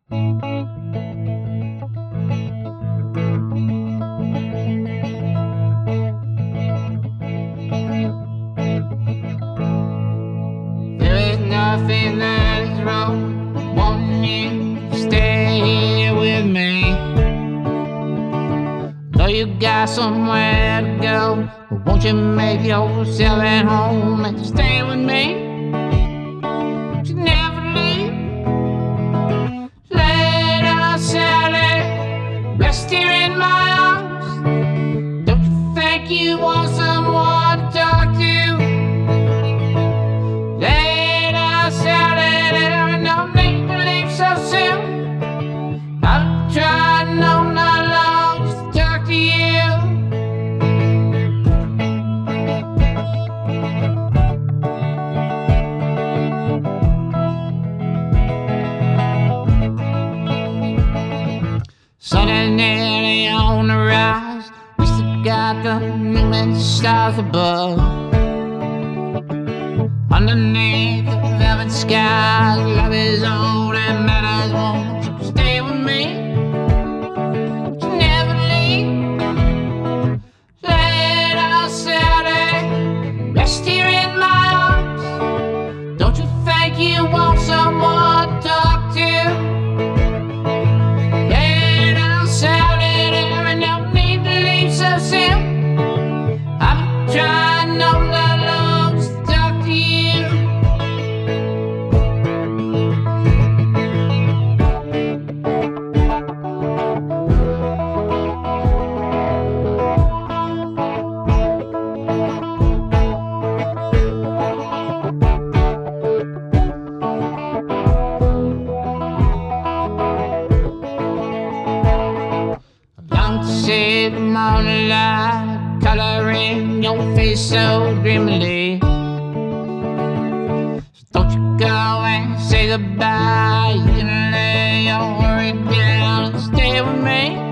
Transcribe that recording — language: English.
There is nothing that is wrong. Won't you stay here with me? Know you got somewhere to go, but won't you make yourself at home and stay with me? You never leave. Let us out and rest here in my arms. Don't you think you want someone to talk to? Let us out and no need to leave so soon. I've tried no not long just to talk to you. Sun is nearly on the rise. We still got the moon and stars above. Underneath the velvet sky, love is all that matters. Won't you stay with me? Won't you never leave? Let us out and rest here in my arms. Don't you think you want someone to talk to? See the morning light coloring your face so dreamily. So don't you go and say goodbye. You can lay your worry down and stay with me.